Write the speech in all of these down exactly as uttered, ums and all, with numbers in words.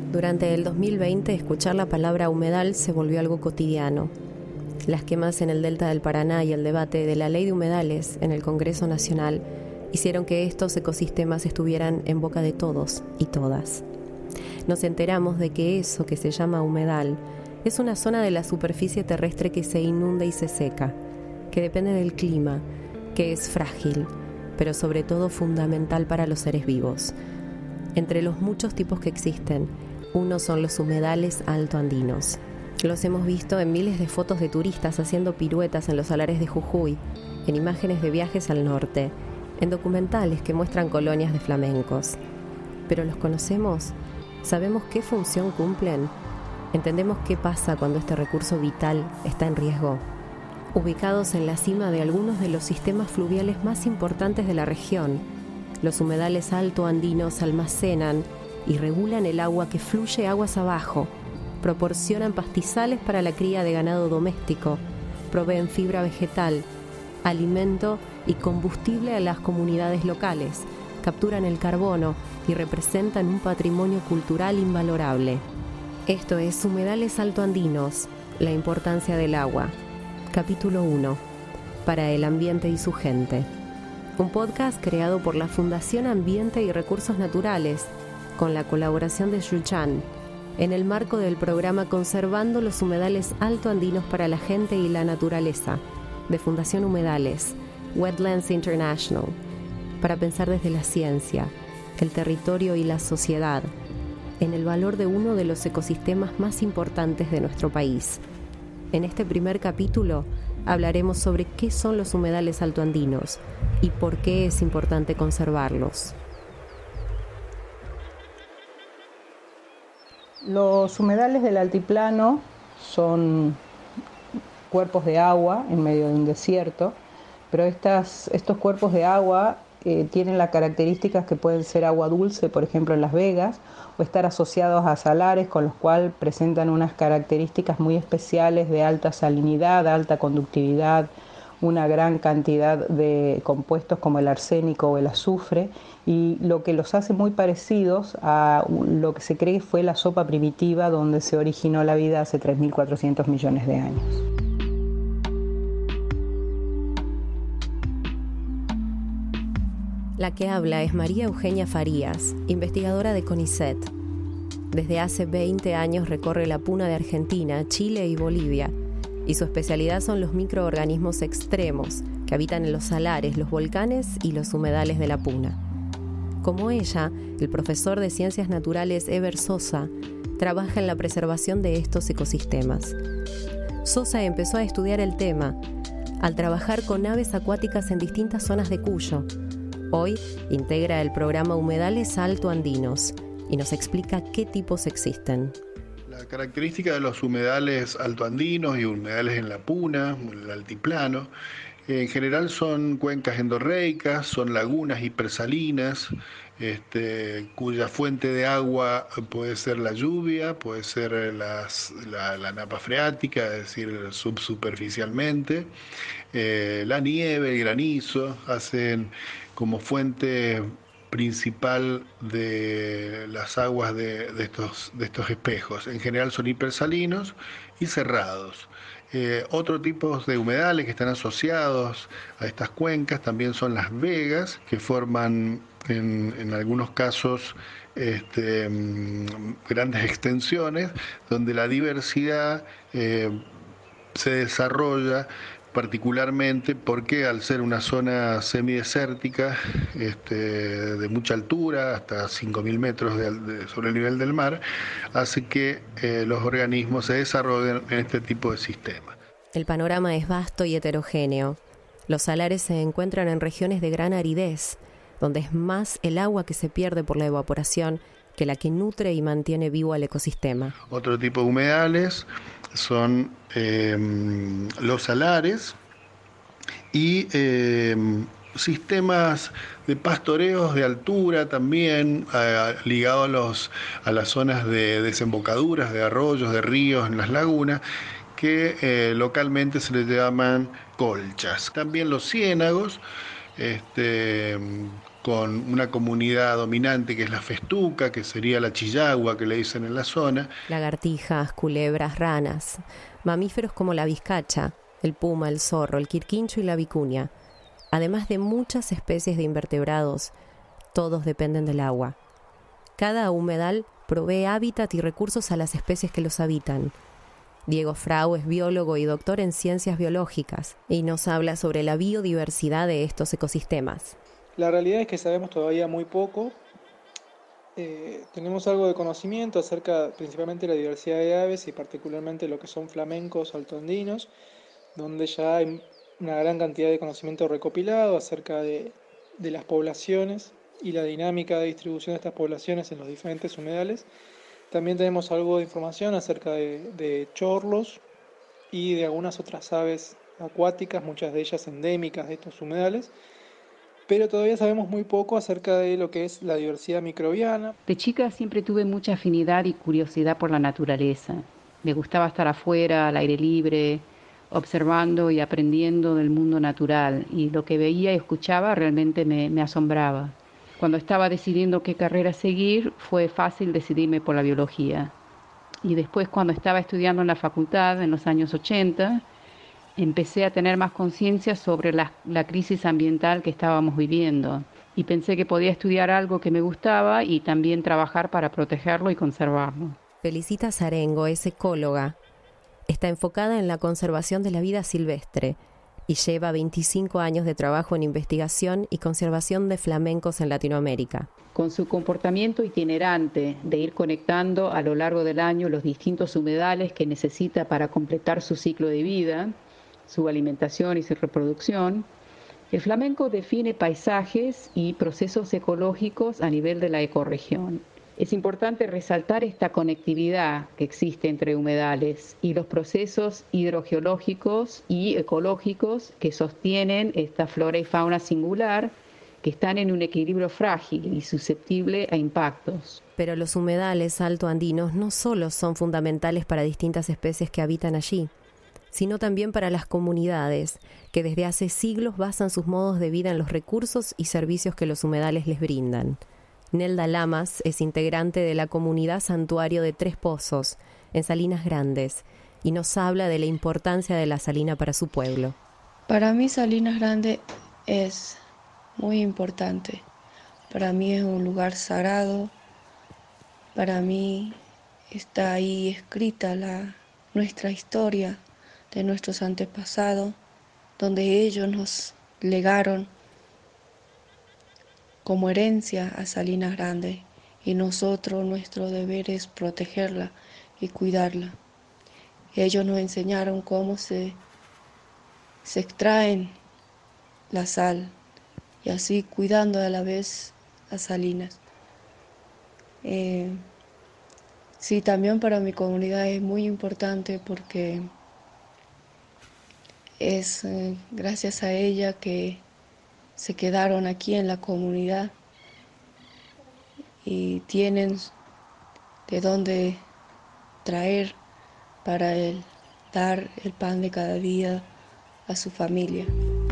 Durante el dos mil veinte, escuchar la palabra humedal se volvió algo cotidiano. Las quemas en el delta del Paraná y el debate de la ley de humedales en el Congreso Nacional hicieron que estos ecosistemas estuvieran en boca de todos y todas. Nos enteramos de que eso que se llama humedal es una zona de la superficie terrestre que se inunda y se seca, que depende del clima, que es frágil, pero sobre todo fundamental para los seres vivos. Entre los muchos tipos que existen, unos son los humedales altoandinos. Los hemos visto en miles de fotos de turistas haciendo piruetas en los salares de Jujuy, en imágenes de viajes al norte, en documentales que muestran colonias de flamencos. ¿Pero los conocemos? ¿Sabemos qué función cumplen? ¿Entendemos qué pasa cuando este recurso vital está en riesgo? Ubicados en la cima de algunos de los sistemas fluviales más importantes de la región, los humedales altoandinos almacenan y regulan el agua que fluye aguas abajo, proporcionan pastizales para la cría de ganado doméstico, proveen fibra vegetal, alimento y combustible a las comunidades locales, capturan el carbono y representan un patrimonio cultural invalorable. Esto es Humedales Altoandinos, la importancia del agua. Capítulo uno. Para el ambiente y su gente. Un podcast creado por la Fundación Ambiente y Recursos Naturales, con la colaboración de Yuchan, en el marco del programa Conservando los Humedales Altoandinos para la Gente y la Naturaleza, de Fundación Humedales, Wetlands International, para pensar desde la ciencia, el territorio y la sociedad, en el valor de uno de los ecosistemas más importantes de nuestro país. En este primer capítulo hablaremos sobre qué son los humedales altoandinos y por qué es importante conservarlos. Los humedales del altiplano son cuerpos de agua en medio de un desierto, pero estas, estos cuerpos de agua eh, tienen las características que pueden ser agua dulce, por ejemplo en Las Vegas, o estar asociados a salares, con los cuales presentan unas características muy especiales de alta salinidad, alta conductividad, una gran cantidad de compuestos como el arsénico o el azufre, y lo que los hace muy parecidos a lo que se cree fue la sopa primitiva donde se originó la vida hace tres mil cuatrocientos millones de años. La que habla es María Eugenia Farías, investigadora de CONICET. Desde hace veinte años recorre la puna de Argentina, Chile y Bolivia, y su especialidad son los microorganismos extremos que habitan en los salares, los volcanes y los humedales de la puna. Como ella, el profesor de Ciencias Naturales Eber Sosa trabaja en la preservación de estos ecosistemas. Sosa empezó a estudiar el tema al trabajar con aves acuáticas en distintas zonas de Cuyo. Hoy integra el programa Humedales Altoandinos y nos explica qué tipos existen. La característica de los humedales altoandinos y humedales en la puna, en el altiplano, en general son cuencas endorreicas, son lagunas hipersalinas, este, cuya fuente de agua puede ser la lluvia, puede ser las, la, la napa freática, es decir, subsuperficialmente, eh, la nieve, el granizo, hacen como fuente principal de las aguas de, de, estos, de estos espejos. En general son hipersalinos y cerrados. Eh, otro tipo de humedales que están asociados a estas cuencas también son las vegas, que forman en, en algunos casos este, grandes extensiones, donde la diversidad eh, se desarrolla particularmente porque al ser una zona semidesértica este, de mucha altura, hasta cinco mil metros de, de, sobre el nivel del mar, hace que eh, los organismos se desarrollen en este tipo de sistemas. El panorama es vasto y heterogéneo. Los salares se encuentran en regiones de gran aridez, donde es más el agua que se pierde por la evaporación que la que nutre y mantiene vivo al ecosistema. Otro tipo de humedales son eh, los salares y eh, sistemas de pastoreos de altura también, eh, ligados a, los, a las zonas de desembocaduras de arroyos, de ríos, en las lagunas, que eh, localmente se les llaman colchas. También los ciénagos, este, con una comunidad dominante que es la festuca, que sería la chillagua que le dicen en la zona. Lagartijas, culebras, ranas, mamíferos como la vizcacha, el puma, el zorro, el quirquincho y la vicuña, además de muchas especies de invertebrados, todos dependen del agua. Cada humedal provee hábitat y recursos a las especies que los habitan. Diego Frau es biólogo y doctor en ciencias biológicas y nos habla sobre la biodiversidad de estos ecosistemas. La realidad es que sabemos todavía muy poco. Eh, tenemos algo de conocimiento acerca principalmente de la diversidad de aves y particularmente lo que son flamencos altoandinos, donde ya hay una gran cantidad de conocimiento recopilado acerca de, de las poblaciones y la dinámica de distribución de estas poblaciones en los diferentes humedales. También tenemos algo de información acerca de, de chorlos y de algunas otras aves acuáticas, muchas de ellas endémicas de estos humedales, pero todavía sabemos muy poco acerca de lo que es la diversidad microbiana. De chica siempre tuve mucha afinidad y curiosidad por la naturaleza. Me gustaba estar afuera, al aire libre, observando y aprendiendo del mundo natural, y lo que veía y escuchaba realmente me, me asombraba. Cuando estaba decidiendo qué carrera seguir, fue fácil decidirme por la biología. Y después, cuando estaba estudiando en la facultad, en los años ochenta, empecé a tener más conciencia sobre la, la crisis ambiental que estábamos viviendo. Y pensé que podía estudiar algo que me gustaba y también trabajar para protegerlo y conservarlo. Felicita Zarengo es ecóloga. Está enfocada en la conservación de la vida silvestre y lleva veinticinco años de trabajo en investigación y conservación de flamencos en Latinoamérica. Con su comportamiento itinerante de ir conectando a lo largo del año los distintos humedales que necesita para completar su ciclo de vida, su alimentación y su reproducción, el flamenco define paisajes y procesos ecológicos a nivel de la ecorregión. Es importante resaltar esta conectividad que existe entre humedales y los procesos hidrogeológicos y ecológicos que sostienen esta flora y fauna singular, que están en un equilibrio frágil y susceptible a impactos. Pero los humedales altoandinos no solo son fundamentales para distintas especies que habitan allí, sino también para las comunidades que desde hace siglos basan sus modos de vida en los recursos y servicios que los humedales les brindan. Nelda Lamas es integrante de la comunidad Santuario de Tres Pozos, en Salinas Grandes, y nos habla de la importancia de la salina para su pueblo. Para mí Salinas Grandes es muy importante. Para mí es un lugar sagrado. Para mí está ahí escrita la, nuestra historia de nuestros antepasados, donde ellos nos legaron como herencia a Salinas Grandes, y nosotros, nuestro deber es protegerla y cuidarla. Ellos nos enseñaron cómo se, se extraen la sal, y así cuidando a la vez a Salinas. Eh, sí, también para mi comunidad es muy importante porque es eh, gracias a ella que se quedaron aquí en la comunidad y tienen de dónde traer para el, dar el pan de cada día a su familia.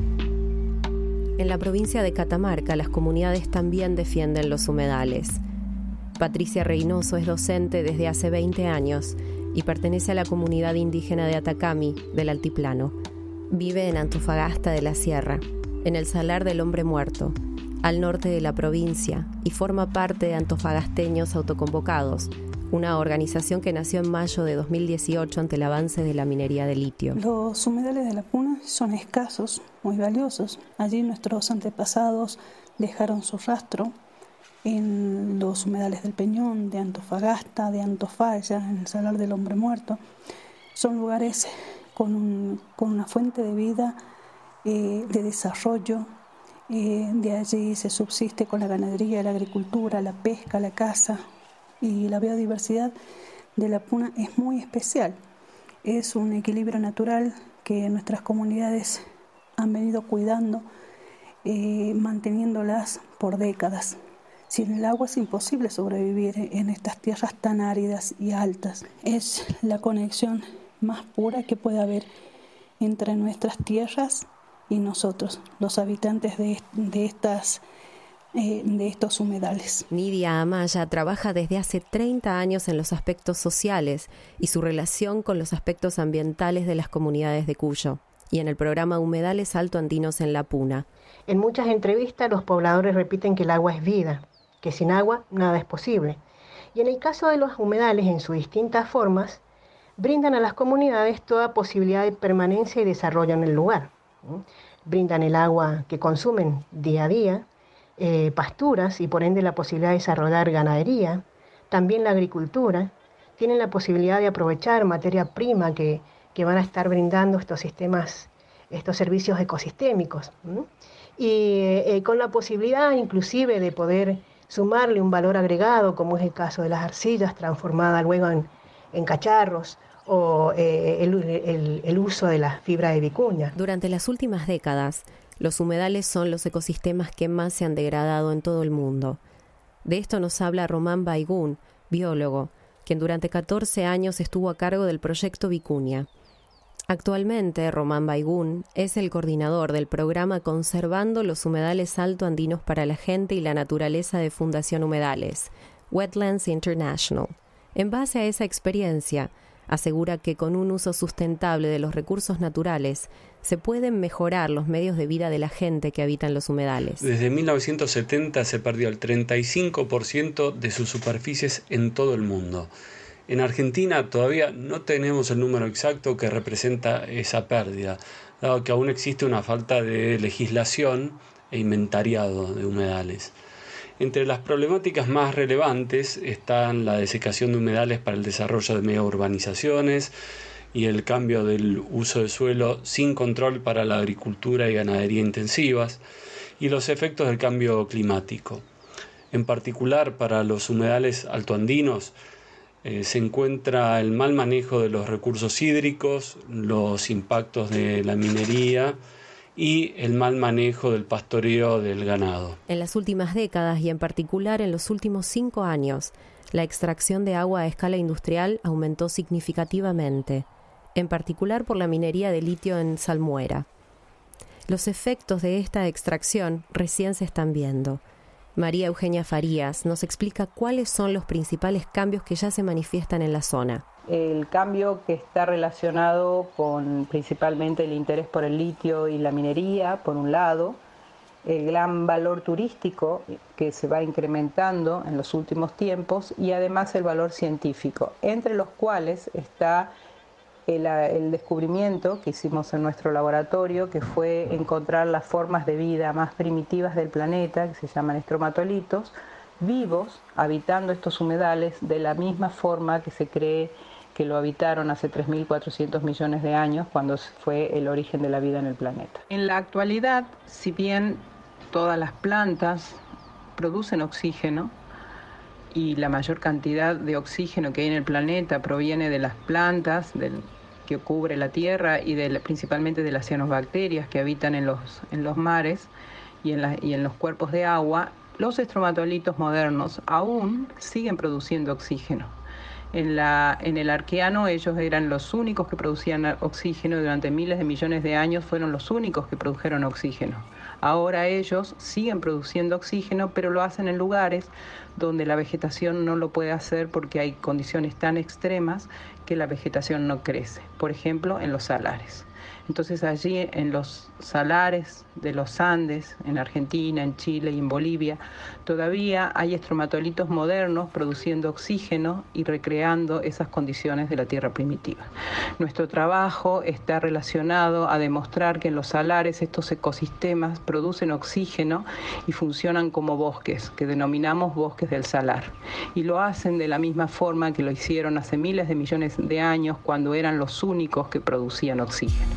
En la provincia de Catamarca, las comunidades también defienden los humedales. Patricia Reynoso es docente desde hace veinte años y pertenece a la comunidad indígena de Atacami, del Altiplano. Vive en Antofagasta de la Sierra, en el Salar del Hombre Muerto, al norte de la provincia, y forma parte de Antofagasteños Autoconvocados, una organización que nació en mayo de dos mil dieciocho ante el avance de la minería de litio. Los humedales de la Puna son escasos, muy valiosos. Allí nuestros antepasados dejaron su rastro en los humedales del Peñón, de Antofagasta, de Antofalla, en el Salar del Hombre Muerto. Son lugares con, un, con una fuente de vida, eh, de desarrollo. Eh, de allí se subsiste con la ganadería, la agricultura, la pesca, la caza, y la biodiversidad de la Puna es muy especial. Es un equilibrio natural que nuestras comunidades han venido cuidando, eh, manteniéndolas por décadas. Sin el agua es imposible sobrevivir en estas tierras tan áridas y altas. Es la conexión más pura que puede haber entre nuestras tierras y nosotros, los habitantes de, de estas eh, de estos humedales. Nidia Amaya trabaja desde hace treinta años en los aspectos sociales y su relación con los aspectos ambientales de las comunidades de Cuyo, y en el programa Humedales Altoandinos en La Puna. En muchas entrevistas los pobladores repiten que el agua es vida, que sin agua nada es posible. Y en el caso de los humedales, en sus distintas formas, brindan a las comunidades toda posibilidad de permanencia y desarrollo en el lugar. Brindan el agua que consumen día a día, eh, pasturas y por ende la posibilidad de desarrollar ganadería, también la agricultura. Tienen la posibilidad de aprovechar materia prima que, que van a estar brindando estos sistemas, estos servicios ecosistémicos. ¿Mm? Y eh, con la posibilidad inclusive de poder sumarle un valor agregado, como es el caso de las arcillas transformadas luego en, en cacharros, o eh, el, el, el uso de la fibra de vicuña. Durante las últimas décadas, los humedales son los ecosistemas que más se han degradado en todo el mundo. De esto nos habla Román Baigún, biólogo, quien durante catorce años estuvo a cargo del proyecto Vicuña. Actualmente, Román Baigún es el coordinador del programa Conservando los Humedales Altoandinos para la Gente y la Naturaleza de Fundación Humedales, Wetlands International. En base a esa experiencia, asegura que con un uso sustentable de los recursos naturales se pueden mejorar los medios de vida de la gente que habita en los humedales. Desde mil novecientos setenta se perdió el treinta y cinco por ciento de sus superficies en todo el mundo. En Argentina todavía no tenemos el número exacto que representa esa pérdida, dado que aún existe una falta de legislación e inventariado de humedales. Entre las problemáticas más relevantes están la desecación de humedales para el desarrollo de megaurbanizaciones y el cambio del uso de suelo sin control para la agricultura y ganadería intensivas, y los efectos del cambio climático. En particular, para los humedales altoandinos, Eh, se encuentra el mal manejo de los recursos hídricos, los impactos de la minería y el mal manejo del pastoreo del ganado. En las últimas décadas y en particular en los últimos cinco años, la extracción de agua a escala industrial aumentó significativamente, en particular por la minería de litio en Salmuera. Los efectos de esta extracción recién se están viendo. María Eugenia Farías nos explica cuáles son los principales cambios que ya se manifiestan en la zona. El cambio que está relacionado con principalmente el interés por el litio y la minería, por un lado, el gran valor turístico que se va incrementando en los últimos tiempos y además el valor científico, entre los cuales está El, el descubrimiento que hicimos en nuestro laboratorio, que fue encontrar las formas de vida más primitivas del planeta, que se llaman estromatolitos, vivos, habitando estos humedales de la misma forma que se cree que lo habitaron hace tres mil cuatrocientos millones de años, cuando fue el origen de la vida en el planeta. En la actualidad, si bien todas las plantas producen oxígeno, y la mayor cantidad de oxígeno que hay en el planeta proviene de las plantas, del que cubre la tierra y de, principalmente de las cianobacterias que habitan en los, en los mares y en, la, y en los cuerpos de agua, los estromatolitos modernos aún siguen produciendo oxígeno. En, la, en el Arqueano ellos eran los únicos que producían oxígeno, durante miles de millones de años fueron los únicos que produjeron oxígeno. Ahora ellos siguen produciendo oxígeno, pero lo hacen en lugares donde la vegetación no lo puede hacer porque hay condiciones tan extremas que la vegetación no crece. Por ejemplo, en los salares. Entonces allí en los salares de los Andes, en Argentina, en Chile y en Bolivia, todavía hay estromatolitos modernos produciendo oxígeno y recreando esas condiciones de la tierra primitiva. Nuestro trabajo está relacionado a demostrar que en los salares estos ecosistemas producen oxígeno y funcionan como bosques, que denominamos bosques del salar. Y lo hacen de la misma forma que lo hicieron hace miles de millones de años, cuando eran los únicos que producían oxígeno.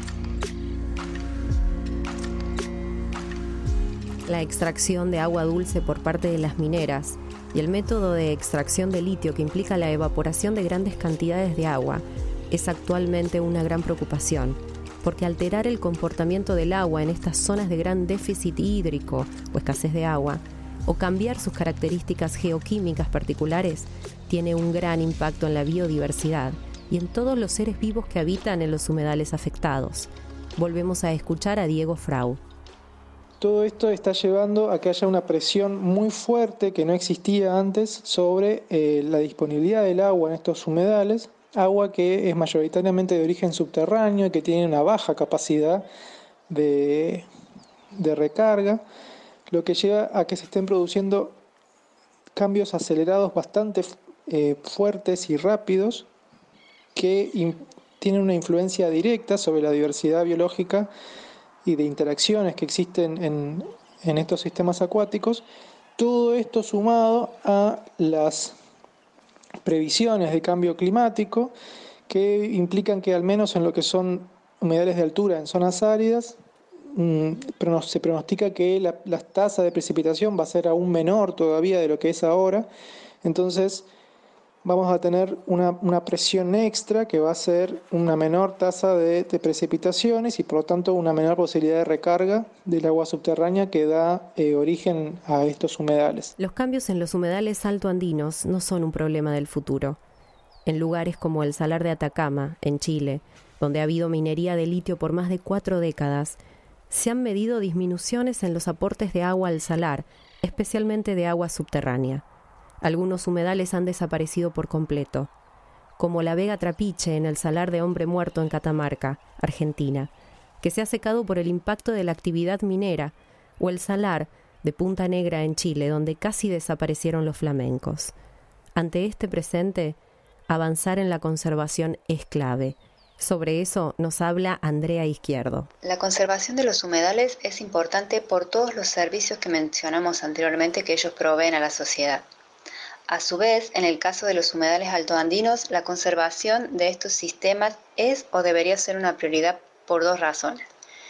La extracción de agua dulce por parte de las mineras y el método de extracción de litio que implica la evaporación de grandes cantidades de agua es actualmente una gran preocupación, porque alterar el comportamiento del agua en estas zonas de gran déficit hídrico o escasez de agua, o cambiar sus características geoquímicas particulares, tiene un gran impacto en la biodiversidad y en todos los seres vivos que habitan en los humedales afectados. Volvemos a escuchar a Diego Frau. Todo esto está llevando a que haya una presión muy fuerte que no existía antes sobre eh, la disponibilidad del agua en estos humedales, agua que es mayoritariamente de origen subterráneo y que tiene una baja capacidad de, de recarga, lo que lleva a que se estén produciendo cambios acelerados bastante eh, fuertes y rápidos que in, tienen una influencia directa sobre la diversidad biológica y de interacciones que existen en, en estos sistemas acuáticos. Todo esto sumado a las previsiones de cambio climático que implican que al menos en lo que son humedales de altura en zonas áridas mmm, se pronostica que la, la tasa de precipitación va a ser aún menor todavía de lo que es ahora. Entonces vamos a tener una, una presión extra que va a ser una menor tasa de, de precipitaciones y por lo tanto una menor posibilidad de recarga del agua subterránea que da eh, origen a estos humedales. Los cambios en los humedales altoandinos no son un problema del futuro. En lugares como el Salar de Atacama, en Chile, donde ha habido minería de litio por más de cuatro décadas, se han medido disminuciones en los aportes de agua al salar, especialmente de agua subterránea. Algunos humedales han desaparecido por completo, como la Vega Trapiche en el Salar de Hombre Muerto en Catamarca, Argentina, que se ha secado por el impacto de la actividad minera, o el Salar de Punta Negra en Chile, donde casi desaparecieron los flamencos. Ante este presente, avanzar en la conservación es clave. Sobre eso nos habla Andrea Izquierdo. La conservación de los humedales es importante por todos los servicios que mencionamos anteriormente que ellos proveen a la sociedad. A su vez, en el caso de los humedales altoandinos, la conservación de estos sistemas es o debería ser una prioridad por dos razones.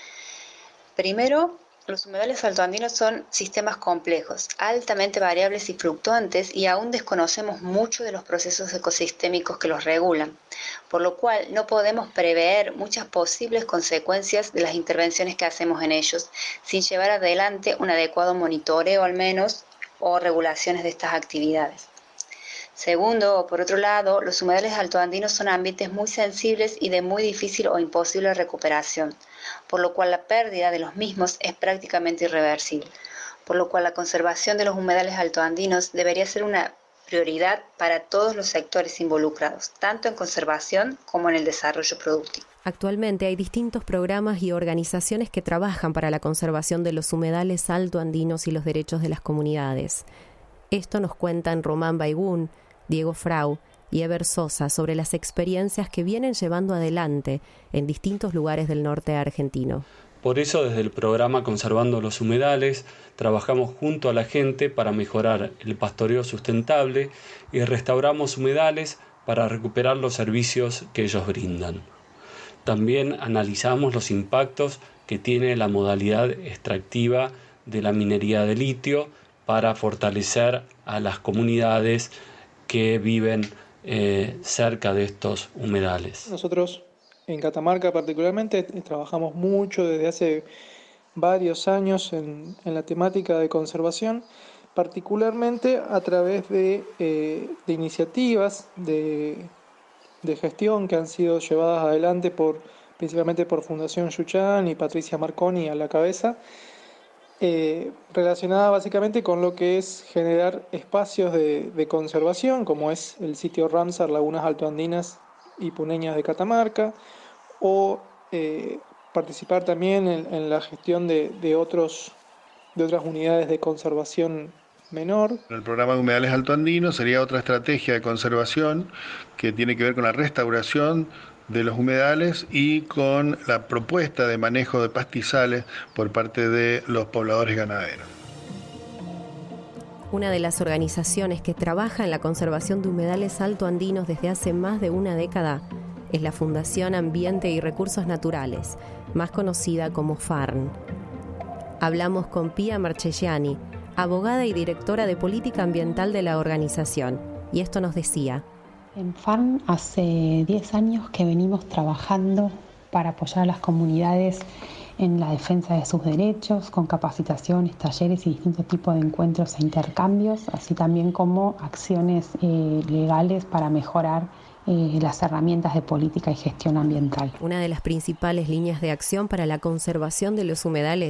Primero, los humedales altoandinos son sistemas complejos, altamente variables y fluctuantes y aún desconocemos mucho de los procesos ecosistémicos que los regulan, por lo cual no podemos prever muchas posibles consecuencias de las intervenciones que hacemos en ellos sin llevar adelante un adecuado monitoreo al menos o regulaciones de estas actividades. Segundo, o por otro lado, los humedales altoandinos son ambientes muy sensibles y de muy difícil o imposible recuperación, por lo cual la pérdida de los mismos es prácticamente irreversible, por lo cual la conservación de los humedales altoandinos debería ser una prioridad para todos los sectores involucrados, tanto en conservación como en el desarrollo productivo. Actualmente hay distintos programas y organizaciones que trabajan para la conservación de los humedales altoandinos y los derechos de las comunidades. Esto nos cuentan Román Baigún, Diego Frau y Eber Sosa sobre las experiencias que vienen llevando adelante en distintos lugares del norte argentino. Por eso, desde el programa Conservando los Humedales, trabajamos junto a la gente para mejorar el pastoreo sustentable y restauramos humedales para recuperar los servicios que ellos brindan. También analizamos los impactos que tiene la modalidad extractiva de la minería de litio para fortalecer a las comunidades que viven eh, cerca de estos humedales. Nosotros en Catamarca particularmente trabajamos mucho desde hace varios años en, en la temática de conservación, particularmente a través de, eh, de iniciativas de de gestión que han sido llevadas adelante por principalmente por Fundación Yuchán y Patricia Marconi a la cabeza, eh, relacionada básicamente con lo que es generar espacios de, de conservación, como es el sitio Ramsar Lagunas Altoandinas y Puneñas de Catamarca, o eh, participar también en, en la gestión de, de, otros, de otras unidades de conservación menor. El programa de humedales altoandinos sería otra estrategia de conservación que tiene que ver con la restauración de los humedales y con la propuesta de manejo de pastizales por parte de los pobladores ganaderos. Una de las organizaciones que trabaja en la conservación de humedales altoandinos desde hace más de una década es la Fundación Ambiente y Recursos Naturales, más conocida como FARN. Hablamos con Pia Marchegiani, abogada y directora de política ambiental de la organización, y esto nos decía. En FARN hace diez años que venimos trabajando para apoyar a las comunidades en la defensa de sus derechos, con capacitaciones, talleres y distintos tipos de encuentros e intercambios, así también como acciones eh, legales para mejorar eh, las herramientas de política y gestión ambiental. Una de las principales líneas de acción para la conservación de los humedales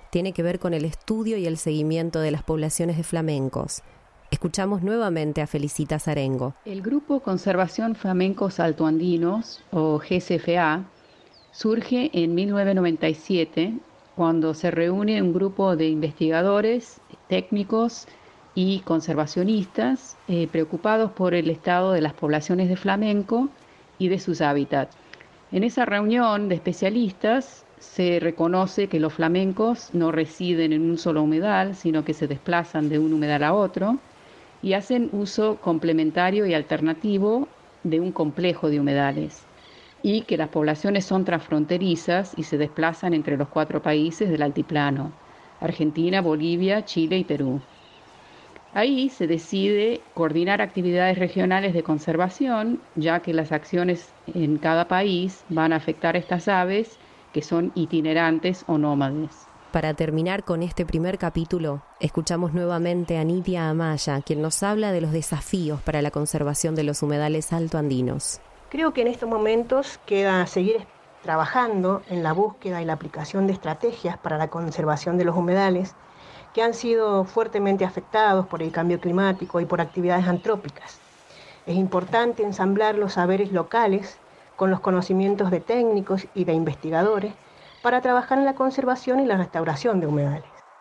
tiene que ver con el estudio y el seguimiento de las poblaciones de flamencos. Escuchamos nuevamente a Felicita Zarengo. El Grupo Conservación Flamencos Altoandinos, o G C F A, surge en mil novecientos noventa y siete, cuando se reúne un grupo de investigadores, técnicos y conservacionistas eh, preocupados por el estado de las poblaciones de flamenco y de sus hábitats. En esa reunión de especialistas se reconoce que los flamencos no residen en un solo humedal, sino que se desplazan de un humedal a otro y hacen uso complementario y alternativo de un complejo de humedales, y que las poblaciones son transfronterizas y se desplazan entre los cuatro países del altiplano: Argentina, Bolivia, Chile y Perú. Ahí se decide coordinar actividades regionales de conservación, ya que las acciones en cada país van a afectar a estas aves que son itinerantes o nómades. Para terminar con este primer capítulo, escuchamos nuevamente a Nidia Amaya, quien nos habla de los desafíos para la conservación de los humedales altoandinos. Creo que en estos momentos queda seguir trabajando en la búsqueda y la aplicación de estrategias para la conservación de los humedales que han sido fuertemente afectados por el cambio climático y por actividades antrópicas. Es importante ensamblar los saberes locales con los conocimientos de técnicos y de investigadores para trabajar en la conservación y la restauración de humedales.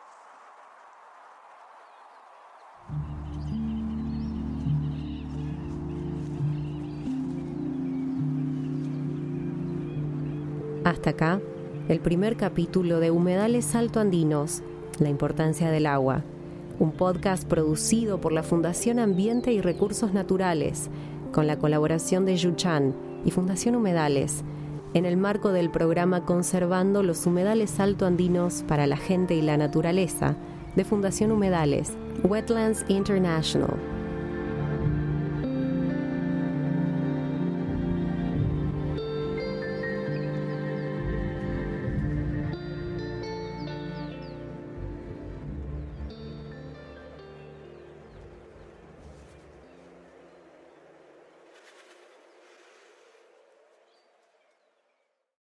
Hasta acá, el primer capítulo de Humedales Altoandinos, la importancia del agua, un podcast producido por la Fundación Ambiente y Recursos Naturales, con la colaboración de Yuchan y Fundación Humedales, en el marco del programa Conservando los Humedales Altoandinos para la Gente y la Naturaleza, de Fundación Humedales, Wetlands International.